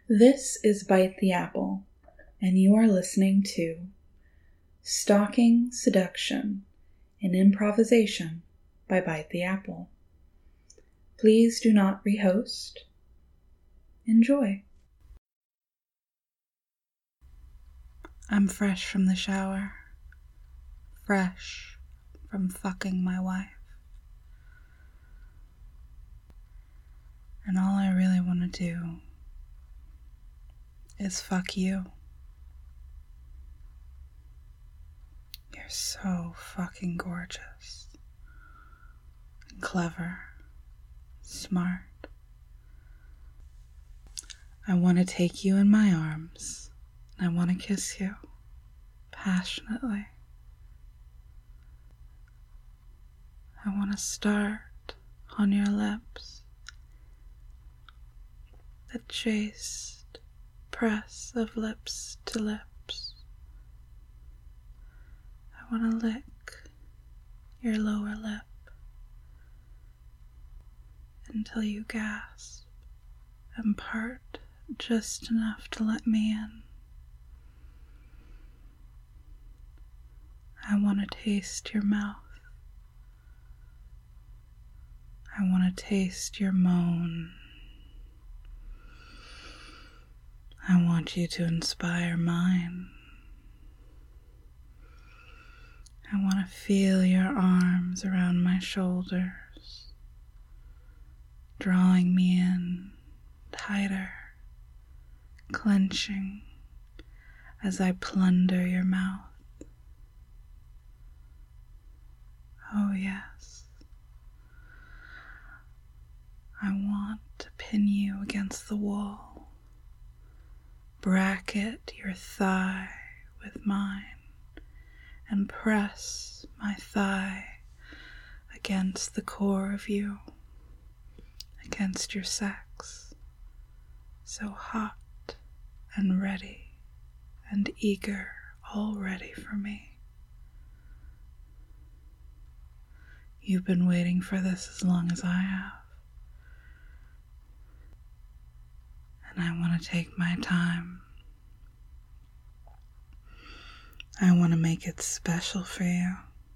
This is Bite the Apple, and you are listening to Stalking Seduction, an improvisation by Bite the Apple. Please do not rehost. Enjoy. I'm fresh from the shower, fresh from fucking my wife. And all I really want to do is fuck you. You're so fucking gorgeous, and clever, smart. I want to take you in my arms, and I want to kiss you passionately. I want to start on your lips, the chaste press of lips to lips. I want to lick your lower lip until you gasp and part just enough to let me in. I want to taste your mouth. I want to taste your moan. I want you to inspire mine. I want to feel your arms around my shoulders, drawing me in tighter, clenching as I plunder your mouth. Oh yes. I want to pin you against the wall, bracket your thigh with mine, and press my thigh against the core of you, against your sex, so hot and ready and eager, all ready for me. You've been waiting for this as long as I have, and I want to take my time. I want to make it special for you.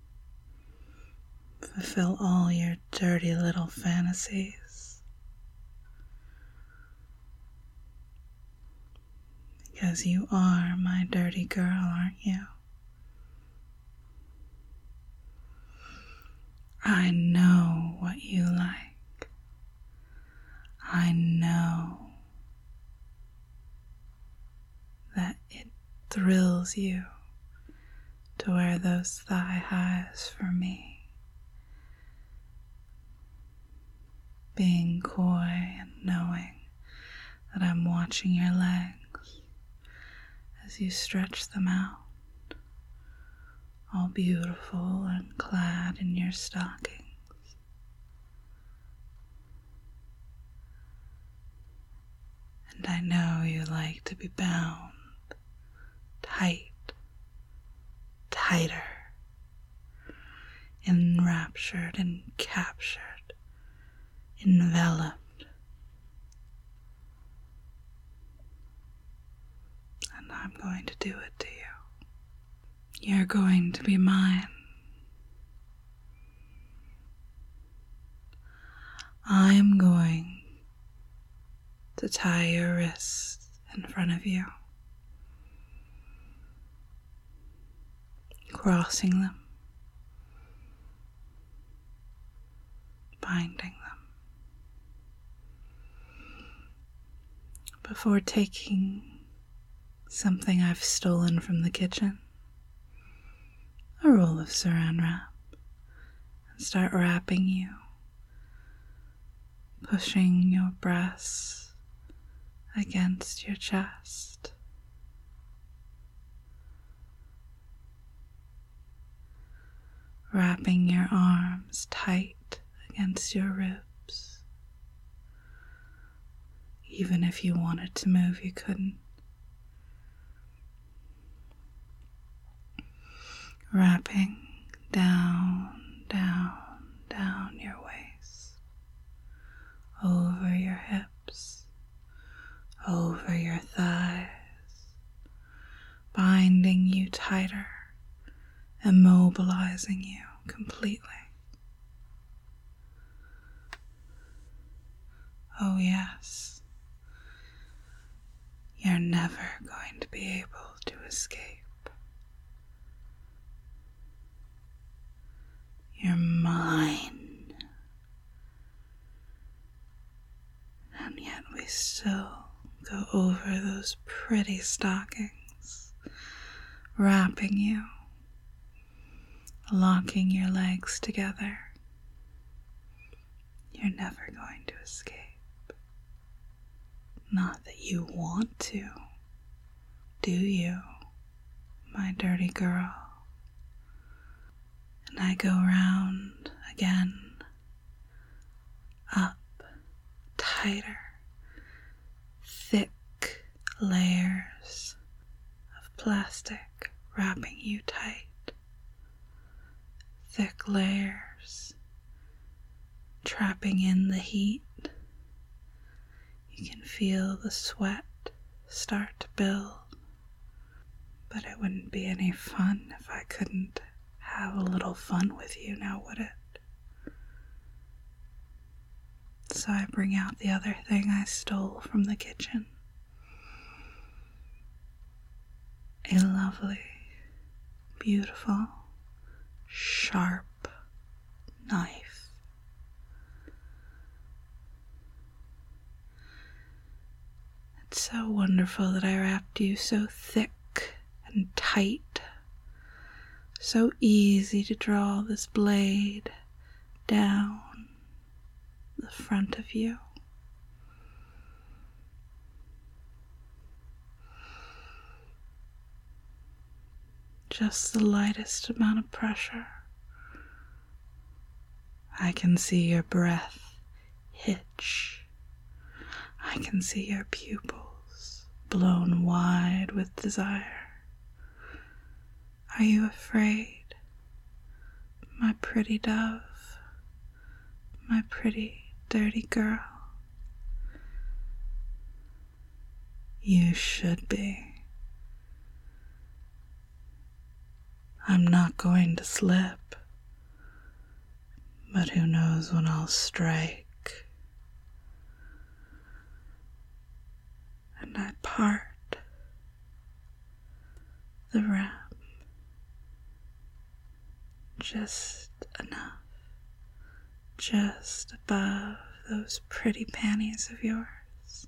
Fulfill all your dirty little fantasies. Because you are my dirty girl, aren't you? I know what you like. I know that it thrills you to wear those thigh highs for me, being coy and knowing that I'm watching your legs as you stretch them out, all beautiful and clad in your stockings. And I know you like to be bound tight, tighter, enraptured and captured, enveloped. And I'm going to do it to you. You're going to be mine. I'm going to tie your wrists in front of you, crossing them, binding them, before taking something I've stolen from the kitchen, a roll of saran wrap, and start wrapping you, pushing your breasts against your chest, wrapping your arms tight against your ribs. Even if you wanted to move, you couldn't. Wrapping down, down, down your waist, over your hips, over your thighs, binding you tighter, immobilizing you completely. Oh yes, you're never going to be able to escape. You're mine. And yet we still go over those pretty stockings, wrapping you, locking your legs together. You're never going to escape. Not that you want to, do you, my dirty girl? And I go round again, up, tighter, thick layers of plastic wrapping you tight. Thick layers trapping in the heat. You can feel the sweat start to build, but it wouldn't be any fun if I couldn't have a little fun with you now, would it? So I bring out the other thing I stole from the kitchen. A lovely, beautiful, sharp knife. It's so wonderful that I wrapped you so thick and tight. So easy to draw this blade down the front of you. Just the lightest amount of pressure. I can see your breath hitch. I can see your pupils blown wide with desire. Are you afraid, my pretty dove, my pretty dirty girl? You should be. I'm not going to slip, but who knows when I'll strike. And I part the wrap just enough, just above those pretty panties of yours.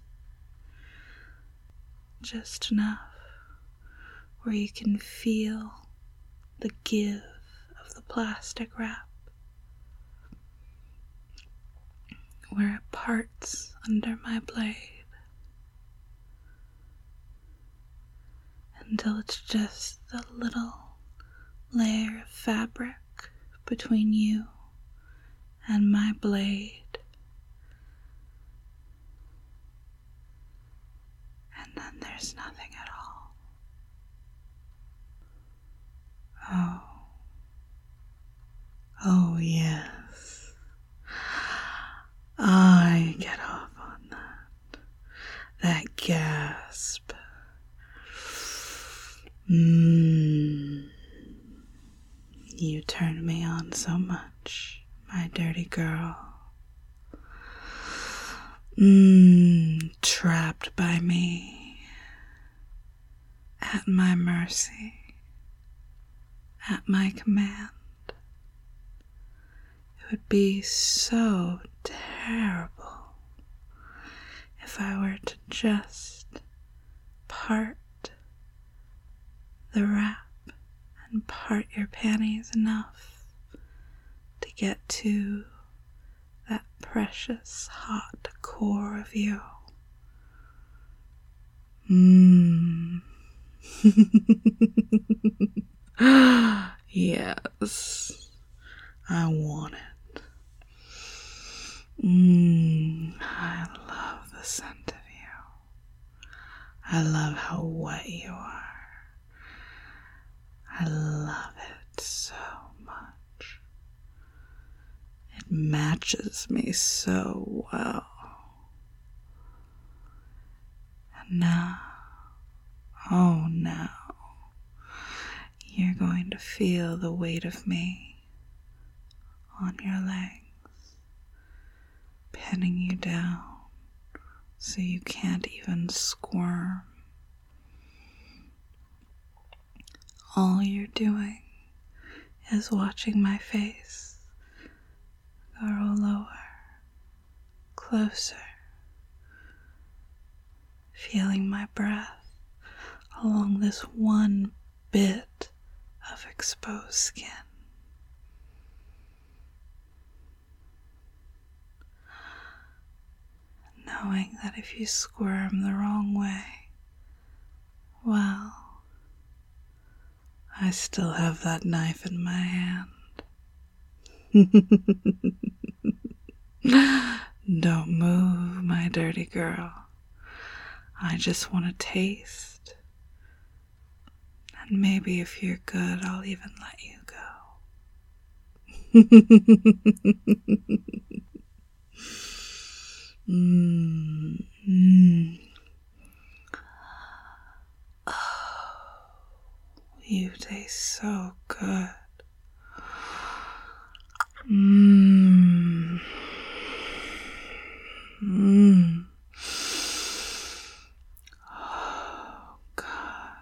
Just enough where you can feel the give of the plastic wrap, where it parts under my blade, until it's just the little layer of fabric between you and my blade. And then there's nothing at all. Oh yes. I get off on that. That gasp. You turn me on so much, my dirty girl. Trapped by me, at my mercy, at my command. It would be so terrible if I were to just part the wrap and part your panties enough to get to that precious hot core of you. Yes, I want it. I love the scent of you. I love how wet you are. I love it so much. It matches me so well. Now, oh now, you're going to feel the weight of me on your legs, pinning you down so you can't even squirm. All you're doing is watching my face grow lower, closer, feeling my breath along this one bit of exposed skin. Knowing that if you squirm the wrong way, well, I still have that knife in my hand. Don't move, my dirty girl. I just want to taste. And maybe if you're good, I'll even let you go. Oh, you taste so good. Oh, God.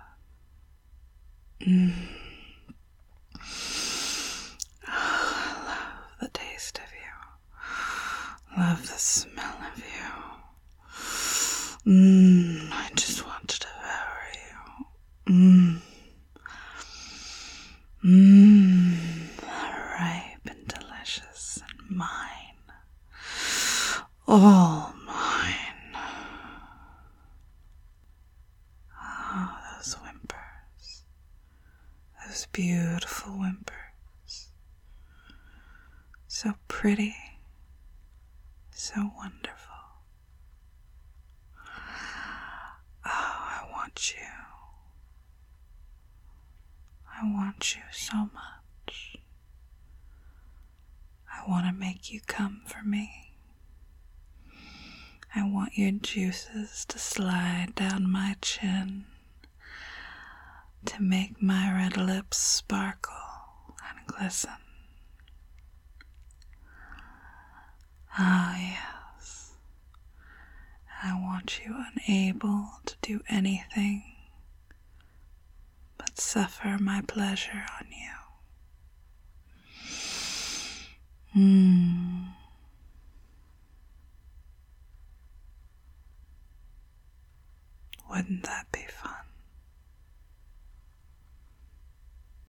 I love the taste of you. Love the smell of you. I just want to devour you. Ripe and delicious and mine. All mine. Oh, those whimpers. Those beautiful whimpers. So pretty. So wonderful. Oh, I want you. I want you so much. I want to make you come for me. I want your juices to slide down my chin, to make my red lips sparkle and glisten. Ah, yes. I want you unable to do anything but suffer my pleasure on you. Wouldn't that be fun?